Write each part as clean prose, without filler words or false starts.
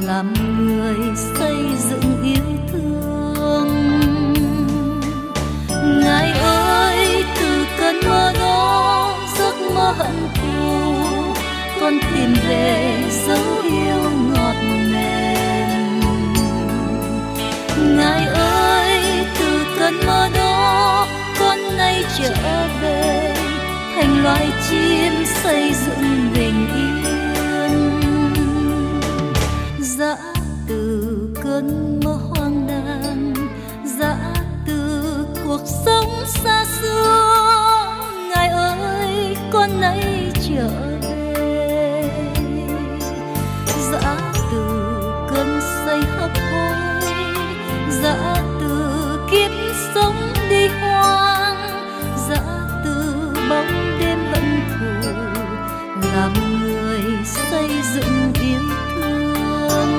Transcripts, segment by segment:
làm người xây dựng yêu thương. Ngài ơi, từ cơn mơ đó, giấc mơ hận thù, con tìm về dấu yêu ngọt mềm. Ngài ơi, từ cơn mơ đó, con nay trở về thành loài chim xây dựng bình yên. Dã từ cơn mơ hoang đàng, dã từ cuộc sống xa xưa, Ngài ơi, con nay trở về. Dã từ cơn say hấp hối, dã từ kiếp sống đi hoang, dã từ bóng đêm hận thù, làm người xây dựng yêu thương.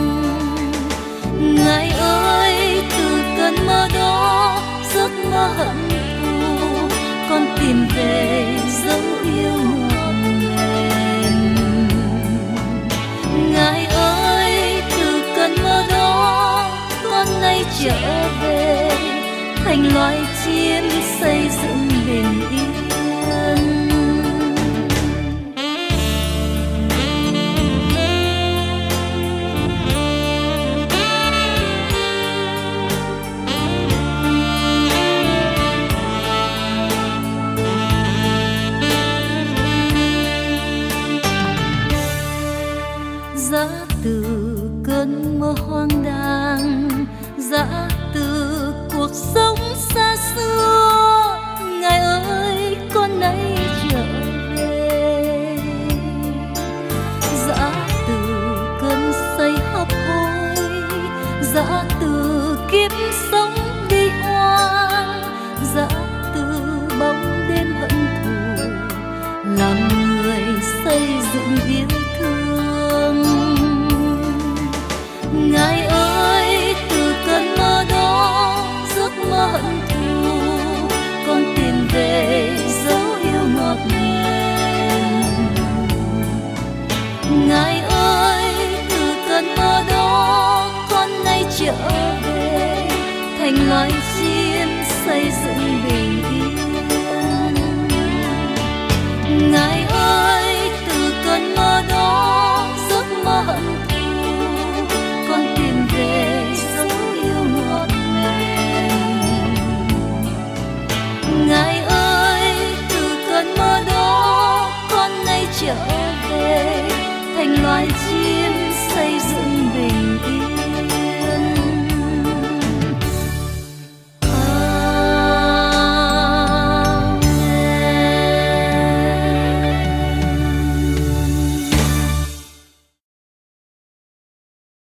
Ngài ơi, từ cơn mơ đó, giấc mơ hận thù, con tìm về dấu yêu ngọt ngào. Ngài ơi, từ cơn mơ đó, con nay trở về thành loài chim xây dựng bình yên. Dã từ cơn mơ hoang đàng, dã từ cuộc sống xa xưa, Ngài ơi, con nay trở về. Dã từ cơn say hấp hối, dã từ kiếp sống đi hoang, dã từ bóng đêm hận thù, làm người xây dựng yêu thương. Ngài ơi, từ cơn mơ đó, giấc mơ hận thù, con tìm về dấu yêu ngọt ngào. Ngài ơi, từ cơn mơ đó, con nay trở về thành loài chim xây dựng bình yên. Ngài ơi, từ cơn mơ đó, giấc mơ hận thù, con tìm về dấu yêu ngọt ngào. Ngài ơi, từ cơn mơ đó, con nay trở về thành loài chim xây dựng bình yên.